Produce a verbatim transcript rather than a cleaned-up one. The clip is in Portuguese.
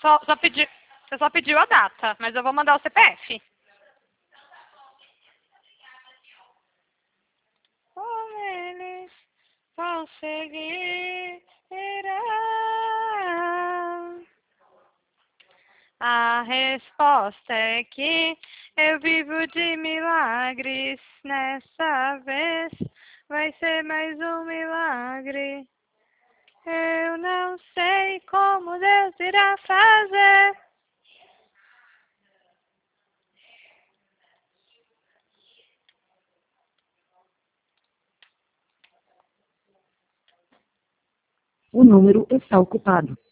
Só, só pedi, você só pediu a data, mas eu vou mandar o C P F. Com eles conseguirá. A resposta é que eu vivo de milagres. Nessa vez vai ser mais um milagre. Eu não sei como Deus irá fazer. O número está ocupado.